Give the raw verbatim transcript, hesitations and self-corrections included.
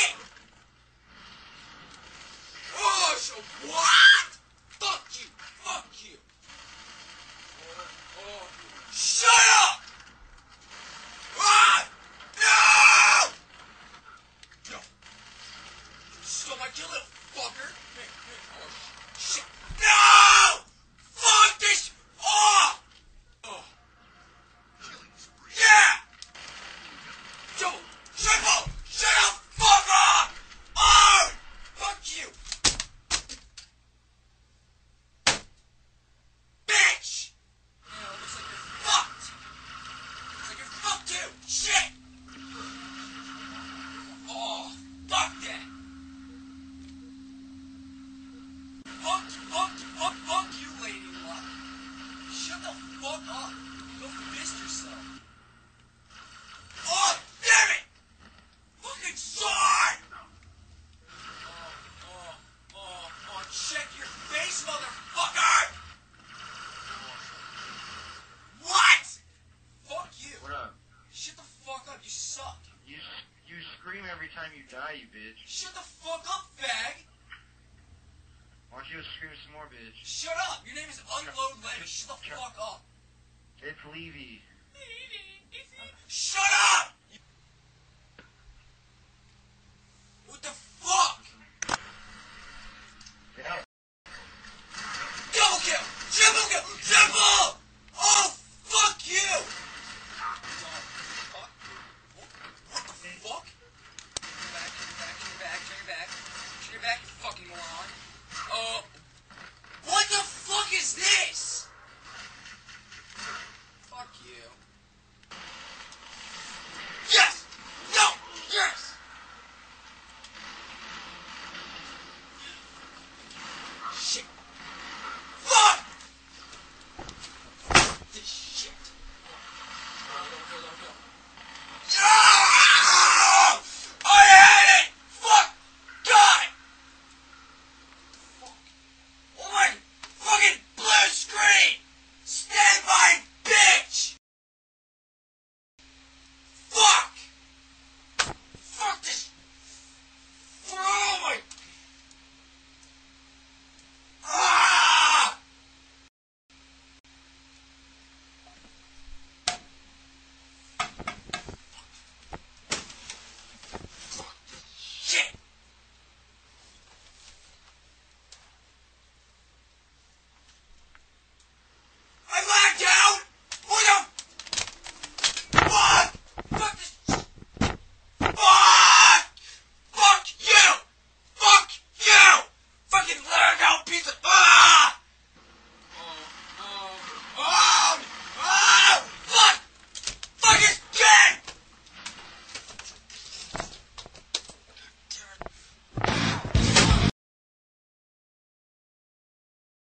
shit! Oh, so what? Fuck you! Fuck you! Oh, oh. Shut up! Ah! No! No! You stole my kill, little fucker! Hey, hey, oh, shit! No! Fuck this! Oh! Oh. Yeah! Double! Triple! Shut up! Fuck off! Oh! Fuck you! Bitch! Yeah, looks like you're fucked! Looks like you're fucked too! Shit! Oh, fuck that! Fuck, fuck, fuck, fuck you, Lady Luck! Shut the fuck up! Go fist yourself! Oh, damn it! Fucking sword! Oh, oh, oh, oh, check your face, motherfucker! What? Fuck you! What up? Shut the fuck up, you suck! You you scream every time you die, you bitch. Shut the fuck up, fag! Why don't you just scream some more, bitch? Shut up! Your name is Unload Levy. Shut the fuck up! It's Levy. Shut up!